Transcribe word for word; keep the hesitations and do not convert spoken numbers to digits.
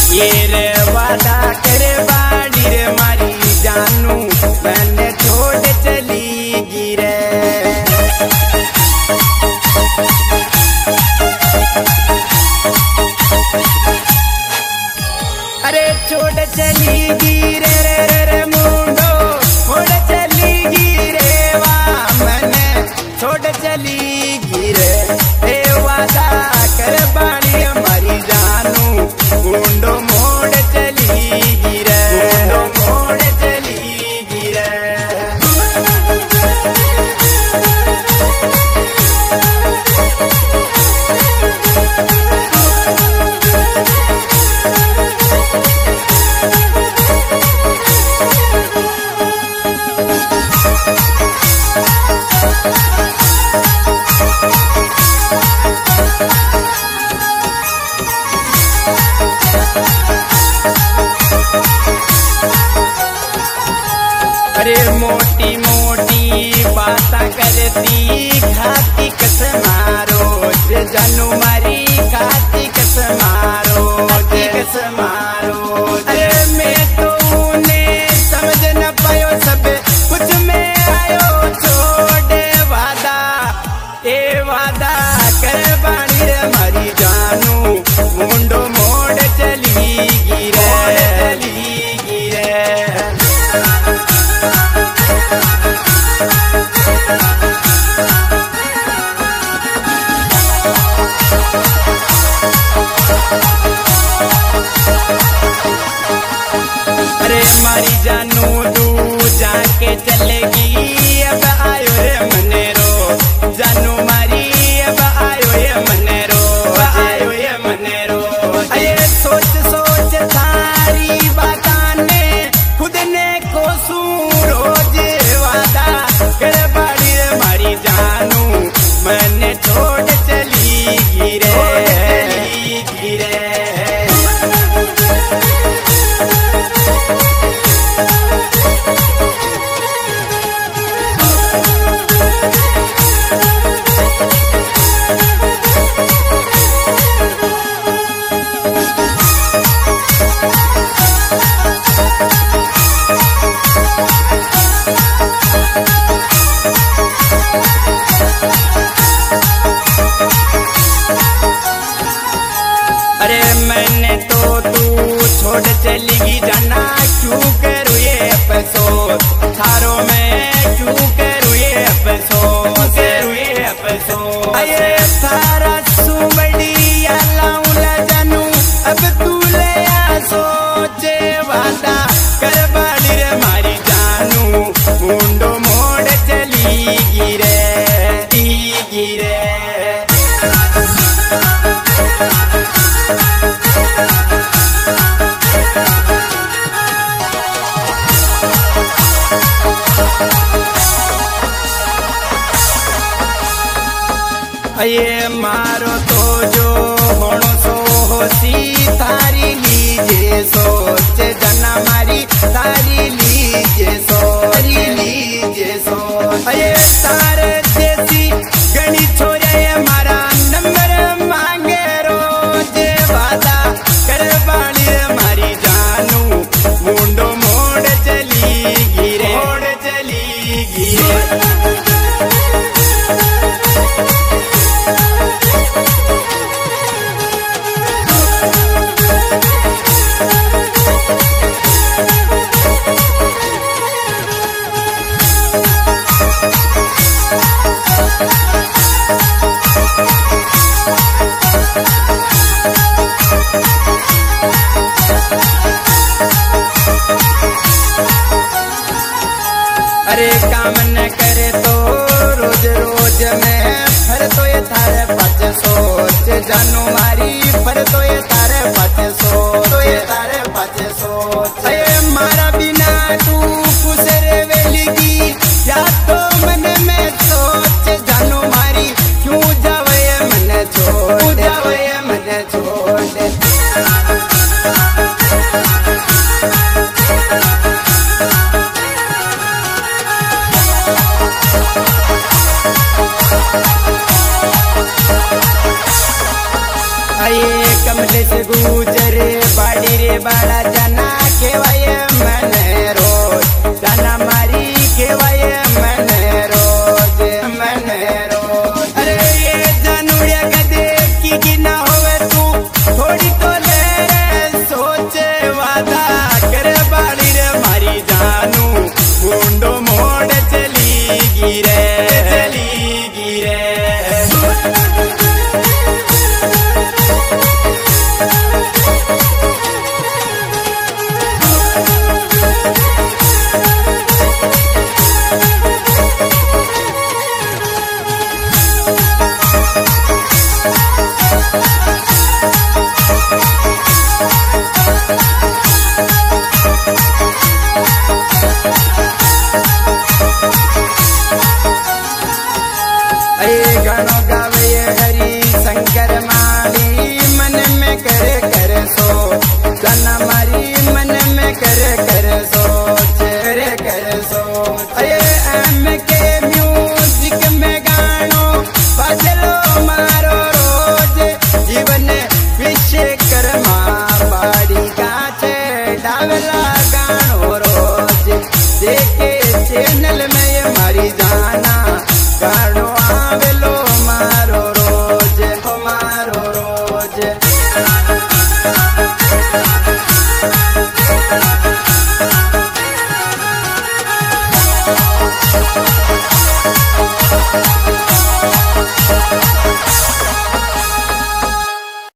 ये रे वादा करे बाड़ी रे मारी जानू मैंने छोड़ चली गिरे। अरे छोड़ चली गिरे रे रे रे मुंडो छोड़ चली गिरे वा मैंने छोड़ चली गिरे। ए वादा करे बाड़ी मारी जानू मुंडो मोड़ चली गिरे मुंडो मोड़ चली गिरे। अरे मोटी मोटी बातें करती खाती कसमारो जानू मारी खाती कसमारो कसमारो। अरे मैं तो उन्हें समझ न पायो सब कुछ में आयो छोड़े वादा। ए वादा कर बाड़ी रे मारी जानू मुंडो मोड़ चली गिरे चली गिरे। अरे मारी जानू तू जाके चलेगी अब आयो रे मनेरो जानू मारी अब आयो ये मनेरो आयो ये मनेरो। अरे सोच सोच थारी बाताने खुद ने को सू रोज वादा कर बाड़ी रे मारी जानू मैंने छोड़ चली गिरे चली गिरे। अरे मैंने तो तू छोड़ चली जाना क्यों करूँ ये अफसोस थारों में क्यों करूँ ये अफसोस करूँ ये अफसोस। अरे थारा सुमड़ी लाऊं ला जानू अब तू ले आ सोचे वादा कर बाड़ी रे मारी जानू मुंडो मोड़ चली गिरे गिरे। ये मारो तो जो होनो सो होसी थारी लीजे सोच जना मारी थारी लीजे सोरी लीजे सोच। ये तारे जैसी गणी छोरे मारा नंबर मांगे रोज वादा कर बाड़ी मारी जानू मुंडो मोड़ चली गिरे मोड़ चली गिरे। बड़ा जना केवाय मने रोज जना मारी केवाय मने रोज मने रोज। अरे ये जानुड़िया गदे की की ना होवे तू थोड़ी तो ले रे सोचे वादा करे बाड़ी रे मारी जानू मुंडो मोड़ चली गिरे चली गिरे। गानो गावे हरि शंकर मारी मन में करे करे सो जना मारी मन में करे करे सोच करे करे सोच। अरे एम के म्यूजिक में गानो बजलो मारो रोज जीवन विश्वकर्मा बाड़ी गाचे डावला गानो रोज देखे चैनल में ये मारी जाना गानो आवेलो मारो रोज मारो रोज।